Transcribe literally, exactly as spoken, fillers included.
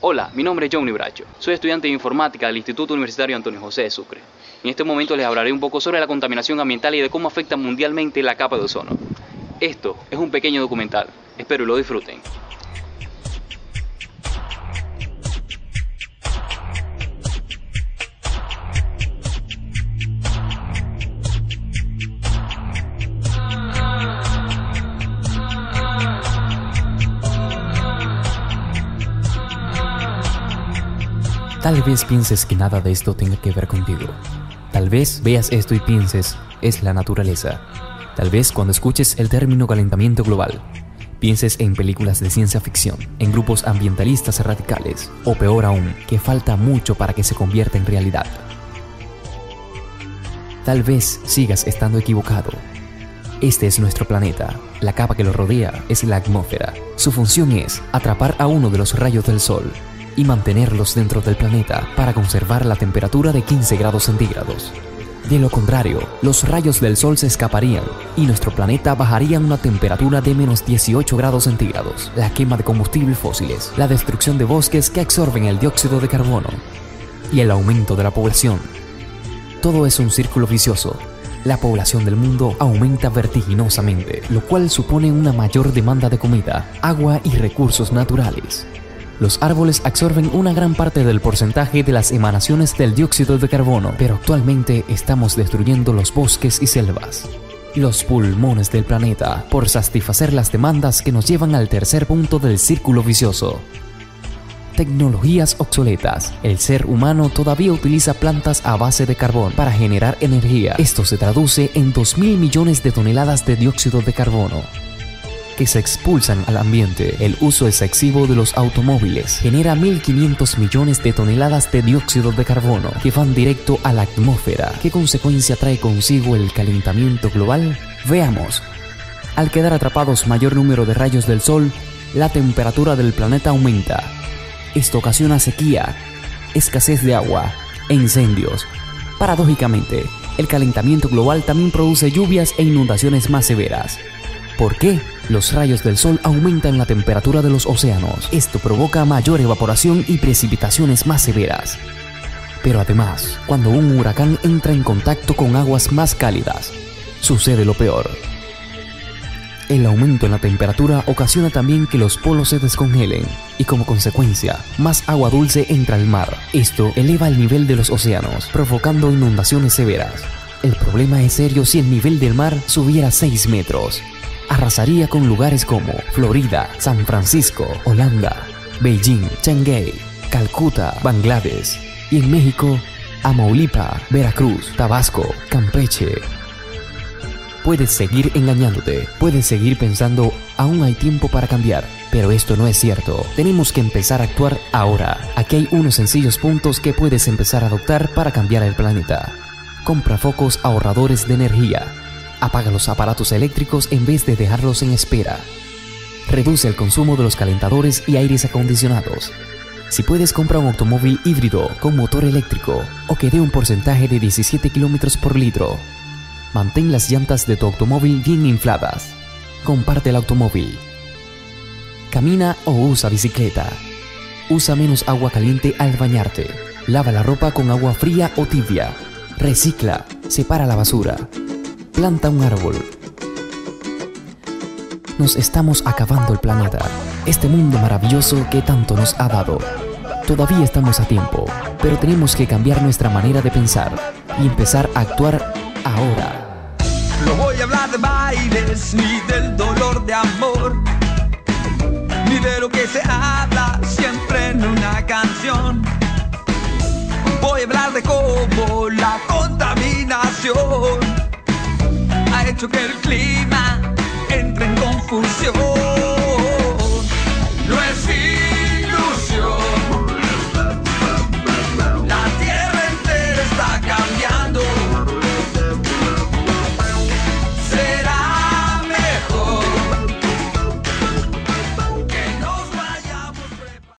Hola, mi nombre es Johnny Bracho. Soy estudiante de informática del Instituto Universitario Antonio José de Sucre. En este momento les hablaré un poco sobre la contaminación ambiental y de cómo afecta mundialmente la capa de ozono. Esto es un pequeño documental. Espero lo disfruten. Tal vez pienses que nada de esto tenga que ver contigo. Tal vez veas esto y pienses, es la naturaleza. Tal vez cuando escuches el término calentamiento global, pienses en películas de ciencia ficción, en grupos ambientalistas radicales, o peor aún, que falta mucho para que se convierta en realidad. Tal vez sigas estando equivocado. Este es nuestro planeta. La capa que lo rodea es la atmósfera. Su función es atrapar a uno de los rayos del sol y mantenerlos dentro del planeta para conservar la temperatura de quince grados centígrados. De lo contrario, los rayos del sol se escaparían y nuestro planeta bajaría a una temperatura de menos dieciocho grados centígrados. La quema de combustibles fósiles, la destrucción de bosques que absorben el dióxido de carbono y el aumento de la población. Todo es un círculo vicioso. La población del mundo aumenta vertiginosamente, lo cual supone una mayor demanda de comida, agua y recursos naturales. Los árboles absorben una gran parte del porcentaje de las emanaciones del dióxido de carbono, pero actualmente estamos destruyendo los bosques y selvas, los pulmones del planeta, por satisfacer las demandas que nos llevan al tercer punto del círculo vicioso. Tecnologías obsoletas. El ser humano todavía utiliza plantas a base de carbón para generar energía. Esto se traduce en dos mil millones de toneladas de dióxido de carbono que se expulsan al ambiente. El uso excesivo de los automóviles genera mil quinientos millones de toneladas de dióxido de carbono que van directo a la atmósfera. ¿Qué consecuencia trae consigo el calentamiento global? Veamos. Al quedar atrapados mayor número de rayos del sol, la temperatura del planeta aumenta. Esto ocasiona sequía, escasez de agua e incendios. Paradójicamente, el calentamiento global también produce lluvias e inundaciones más severas. ¿Por qué? Los rayos del sol aumentan la temperatura de los océanos. Esto provoca mayor evaporación y precipitaciones más severas. Pero además, cuando un huracán entra en contacto con aguas más cálidas, sucede lo peor. El aumento en la temperatura ocasiona también que los polos se descongelen y como consecuencia, más agua dulce entra al mar. Esto eleva el nivel de los océanos, provocando inundaciones severas. El problema es serio si el nivel del mar subiera seis metros. Arrasaría con lugares como Florida, San Francisco, Holanda, Beijing, Shanghái, Calcuta, Bangladesh y en México, Amaulipa, Veracruz, Tabasco, Campeche. Puedes seguir engañándote, puedes seguir pensando aún hay tiempo para cambiar, pero esto no es cierto. Tenemos que empezar a actuar ahora. Aquí hay unos sencillos puntos que puedes empezar a adoptar para cambiar el planeta. Compra focos ahorradores de energía. Apaga los aparatos eléctricos en vez de dejarlos en espera. Reduce el consumo de los calentadores y aires acondicionados. Si puedes, compra un automóvil híbrido con motor eléctrico o que dé un porcentaje de diecisiete kilómetros por litro. Mantén las llantas de tu automóvil bien infladas. Comparte el automóvil. Camina o usa bicicleta. Usa menos agua caliente al bañarte. Lava la ropa con agua fría o tibia. Recicla. Separa la basura. Planta un árbol. Nos estamos acabando el planeta, este mundo maravilloso que tanto nos ha dado. Todavía estamos a tiempo, pero tenemos que cambiar nuestra manera de pensar y empezar a actuar ahora. No voy a hablar de bailes, ni del dolor de amor, ni de lo que se habla siempre en una canción. Voy a hablar de cómo la contaminación ha hecho que el clima entre en confusión.